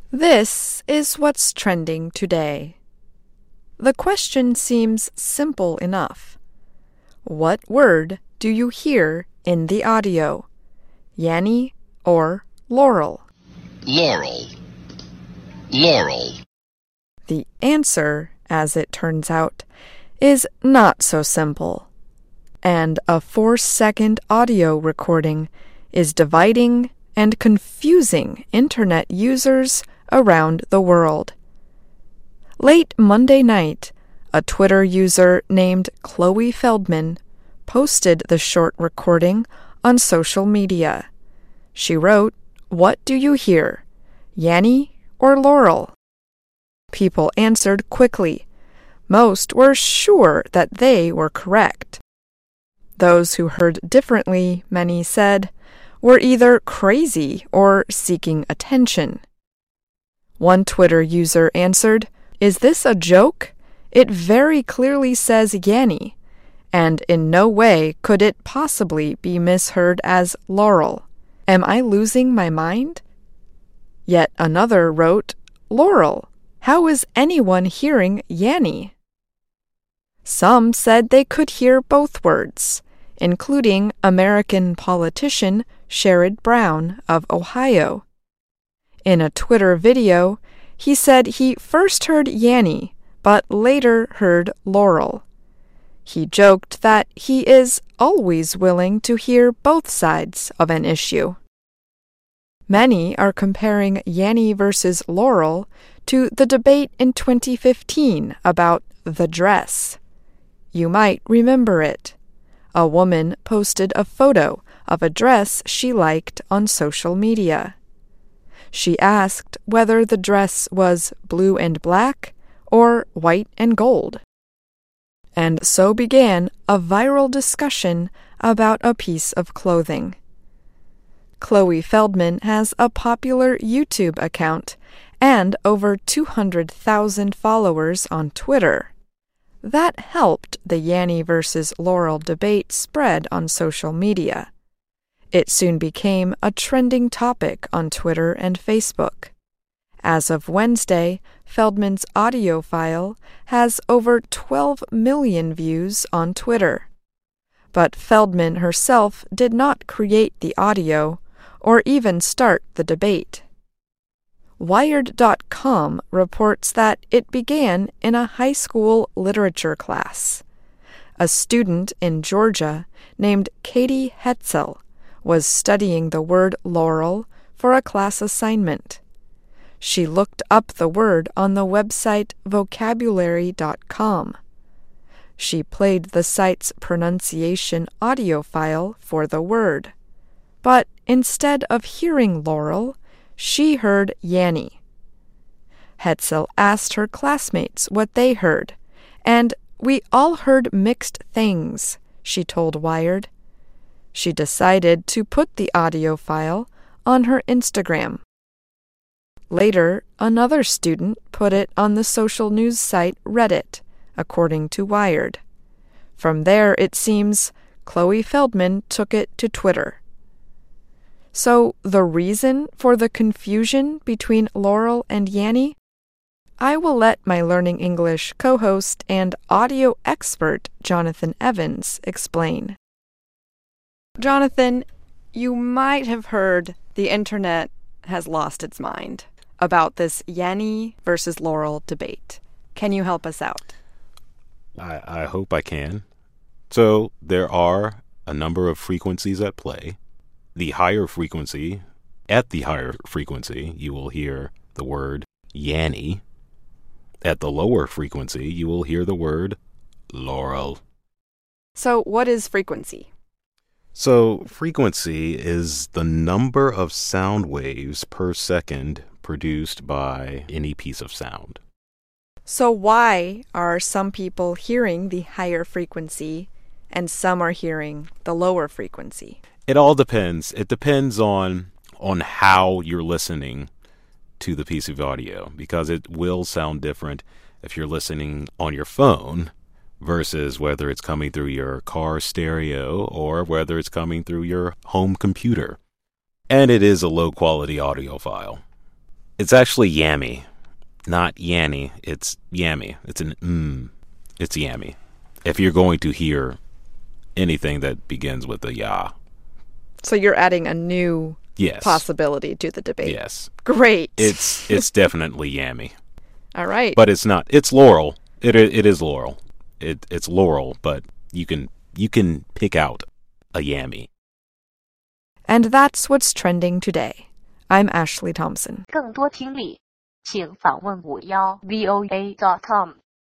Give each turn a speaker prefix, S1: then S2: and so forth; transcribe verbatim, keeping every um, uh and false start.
S1: This is what's trending today. The question seems simple enough. What word do you hear in the audio? Yanny or Laurel?
S2: Laurel. Laurel.
S1: The answer, as it turns out, is not so simple. And a four-second audio recording is dividing and confusing internet users around the world. Late Monday night, a Twitter user named Chloe Feldman posted the short recording on social media. She wrote, "What do you hear? Yanny or Laurel?" People answered quickly. Most were sure that they were correct. Those who heard differently, many said, were either crazy or seeking attention. One Twitter user answered, "Is this a joke? It very clearly says Yanny, and in no way could it possibly be misheard as Laurel. Am I losing my mind?" Yet another wrote, "Laurel, how is anyone hearing Yanny?" Some said they could hear both words, including American politician Sherrod Brown of Ohio. In a Twitter video, he said he first heard Yanny, but later heard Laurel. He joked that he is always willing to hear both sides of an issue. Many are comparing Yanny versus Laurel to the debate in twenty fifteen about the dress. You might remember it. A woman posted a photo of a dress she liked on social media. She asked whether the dress was blue and black or white and gold. And so began a viral discussion about a piece of clothing. Chloe Feldman has a popular YouTube account and over two hundred thousand followers on Twitter. That helped the Yanny versus Laurel debate spread on social media. It soon became a trending topic on Twitter and Facebook. As of Wednesday, Feldman's audio file has over twelve million views on Twitter. But Feldman herself did not create the audio or even start the debate. Wired dot com reports that it began in a high school literature class. A student in Georgia named Katie Hetzel was studying the word laurel for a class assignment. She looked up the word on the website vocabulary dot com. She played the site's pronunciation audio file for the word. But instead of hearing Laurel, she heard Yanny. Hetzel asked her classmates what they heard, and "We all heard mixed things," she told Wired. She decided to put the audio file on her Instagram. Later, another student put it on the social news site Reddit, according to Wired. From there, it seems, Chloe Feldman took it to Twitter. So, the reason for the confusion between Laurel and Yanny? I will let my Learning English co-host and audio expert Jonathan Evans explain. Jonathan, you might have heard the internet has lost its mind about this Yanny versus Laurel debate. Can you help us out?
S3: I, I hope I can. So, there are a number of frequencies at play. The higher frequency, at the higher frequency, you will hear the word Yanny. At the lower frequency, you will hear the word Laurel.
S1: So what is frequency?
S3: So frequency is the number of sound waves per second produced by any piece of sound.
S1: So why are some people hearing the higher frequency and some are hearing the lower frequency?
S3: It all depends. It depends on on how you're listening to the piece of audio, because it will sound different if you're listening on your phone versus whether it's coming through your car stereo or whether it's coming through your home computer. And it is a low-quality audio file. It's actually yammy, not yanny. It's yammy. It's an mm. It's yammy. If you're going to hear anything that begins with a ya.
S1: So you're adding a new
S3: yes.
S1: possibility to the debate.
S3: Yes.
S1: Great.
S3: It's it's definitely yammy.
S1: All right.
S3: But it's not. It's Laurel. It it is Laurel. It it's Laurel, but you can you can pick out a yammy.
S1: And that's what's trending today. I'm Ashley Thompson.
S4: 更多听力，请访问五幺 V O A dot com。